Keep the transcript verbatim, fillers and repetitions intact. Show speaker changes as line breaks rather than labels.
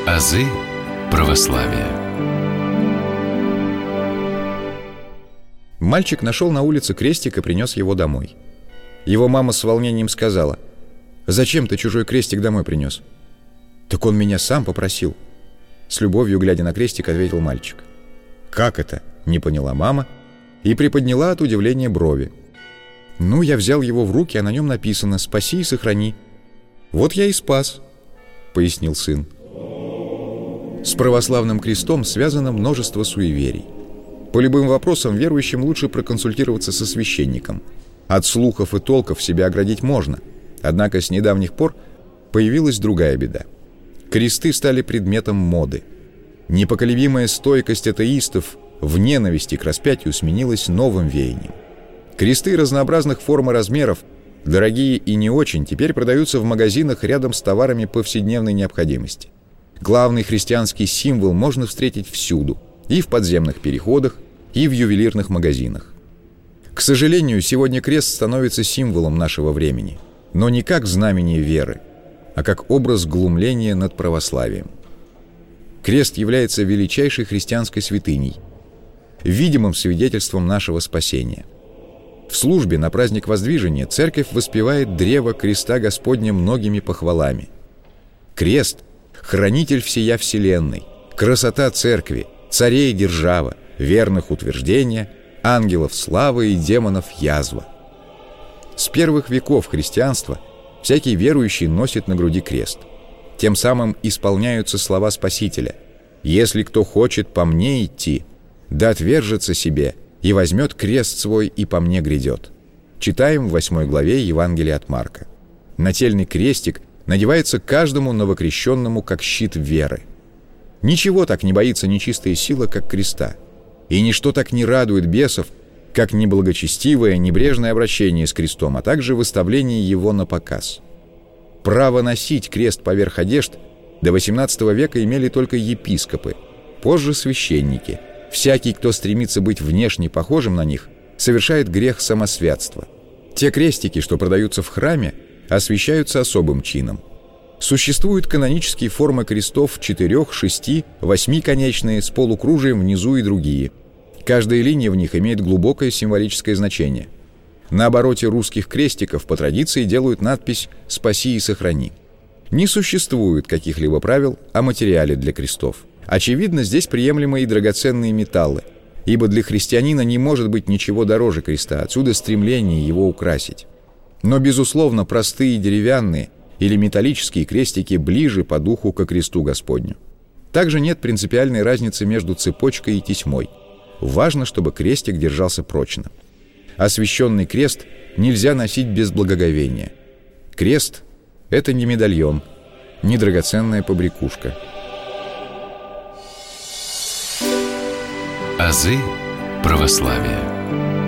Азы православия.
Мальчик нашел на улице крестик и принес его домой. Его мама с волнением сказала: «Зачем ты чужой крестик домой принес?» «Так он меня сам попросил». С любовью, глядя на крестик, ответил мальчик. «Как это?» — не поняла мама и приподняла от удивления брови. «Ну, я взял его в руки, а на нем написано: спаси и сохрани. Вот я и спас», — пояснил сын. С православным крестом связано множество суеверий. По любым вопросам верующим лучше проконсультироваться со священником. От слухов и толков себя оградить можно. Однако с недавних пор появилась другая беда. Кресты стали предметом моды. Непоколебимая стойкость атеистов в ненависти к распятию сменилась новым веянием. Кресты разнообразных форм и размеров, дорогие и не очень, теперь продаются в магазинах рядом с товарами повседневной необходимости. Главный христианский символ можно встретить всюду, и в подземных переходах, и в ювелирных магазинах. К сожалению, сегодня крест становится символом нашего времени, но не как знамение веры, а как образ глумления над православием. Крест является величайшей христианской святыней, видимым свидетельством нашего спасения. В службе на праздник Воздвижения церковь воспевает древо креста Господня многими похвалами. Крест — хранитель всея вселенной, красота церкви, царей держава, верных утверждения, ангелов славы и демонов язва. С первых веков христианства всякий верующий носит на груди крест. Тем самым исполняются слова Спасителя: «Если кто хочет по мне идти, да отвержется себе и возьмет крест свой и по мне грядет». Читаем в восьмой главе Евангелия от Марка. Нательный крестик надевается каждому новокрещенному как щит веры. Ничего так не боится нечистая сила, как креста. И ничто так не радует бесов, как неблагочестивое, небрежное обращение с крестом, а также выставление его на показ. Право носить крест поверх одежд до восемнадцатого века имели только епископы, позже священники. Всякий, кто стремится быть внешне похожим на них, совершает грех самосвятства. Те крестики, что продаются в храме, освящаются особым чином. Существуют канонические формы крестов четырех, шести, восьмиконечные, с полукружием внизу и другие. Каждая линия в них имеет глубокое символическое значение. На обороте русских крестиков по традиции делают надпись «Спаси и сохрани». Не существует каких-либо правил о материале для крестов. Очевидно, здесь приемлемы и драгоценные металлы, ибо для христианина не может быть ничего дороже креста, отсюда стремление его украсить. Но, безусловно, простые деревянные или металлические крестики ближе по духу ко кресту Господню. Также нет принципиальной разницы между цепочкой и тесьмой. Важно, чтобы крестик держался прочно. Освященный крест нельзя носить без благоговения. Крест — это не медальон, не драгоценная побрякушка.
Азы православия.